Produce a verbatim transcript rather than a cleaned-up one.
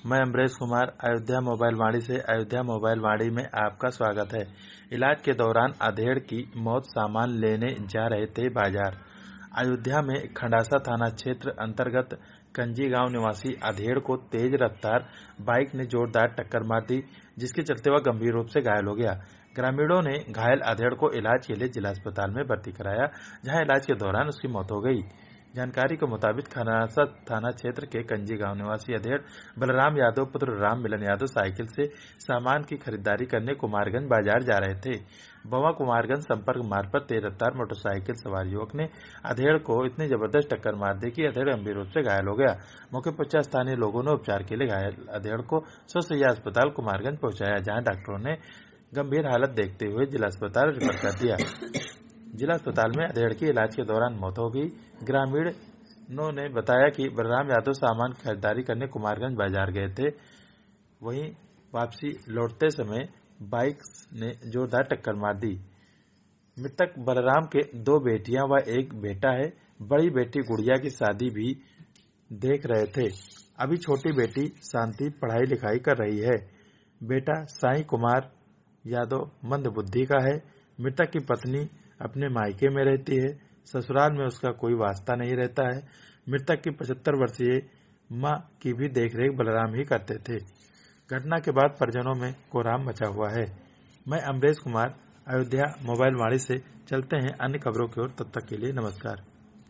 मैं अमरेश कुमार अयोध्या मोबाइल वाणी से अयोध्या मोबाइल वाणी में आपका स्वागत है। इलाज के दौरान अधेड़ की मौत, सामान लेने जा रहे थे बाजार। अयोध्या में खंडासा थाना क्षेत्र अंतर्गत कंजी गांव निवासी अधेड़ को तेज रफ्तार बाइक ने जोरदार टक्कर मार दी, जिसके चलते वह गंभीर रूप से घायल हो गया। ग्रामीणों ने घायल अधेड़ को इलाज के लिए जिला अस्पताल में भर्ती कराया, जहां इलाज के दौरान उसकी मौत हो गई। जानकारी के मुताबिक खंडासा थाना क्षेत्र के कंजी गांव निवासी अधेड़ बलराम यादव पुत्र राम मिलन यादव साइकिल से सामान की खरीदारी करने कुमारगंज बाजार जा रहे थे। बवा कुमारगंज संपर्क मार्ग पर तेज रफ्तार मोटरसाइकिल सवार युवक ने अधेड़ को इतनी जबरदस्त टक्कर मार दी कि अधेड़ गंभीर रूप से घायल हो गया। मौके पर पहुंचे स्थानीय लोगों ने उपचार के लिए घायल अधेड़ को स्वसैया अस्पताल कुमारगंज पहुंचाया, जहां डॉक्टरों ने गंभीर हालत देखते हुए जिला अस्पताल रेफर कर दिया। जिला अस्पताल में अधेड़ की इलाज के दौरान मौत हो गई। ग्रामीणों ने बताया कि बलराम यादव सामान की खरीदारी करने कुमारगंज बाजार गए थे। वहीं वापसी लौटते समय बाइक ने जोरदार टक्कर मार दी। मृतक बलराम के दो बेटियां व एक बेटा है। बड़ी बेटी गुड़िया की शादी भी देख रहे थे। अभी छोटी बेटी शांति पढ़ाई लिखाई कर रही है। बेटा साई कुमार यादव मंद बुद्धि का है। मृतक की पत्नी अपने मायके में रहती है। ससुराल में उसका कोई वास्ता नहीं रहता है। मृतक की पचहत्तर वर्षीय मां की भी देखरेख बलराम ही करते थे। घटना के बाद परिजनों में कोहराम मचा हुआ है। मैं अमरेश कुमार अयोध्या मोबाइल वाणी से। चलते हैं अन्य खबरों की ओर, तब तक के लिए नमस्कार।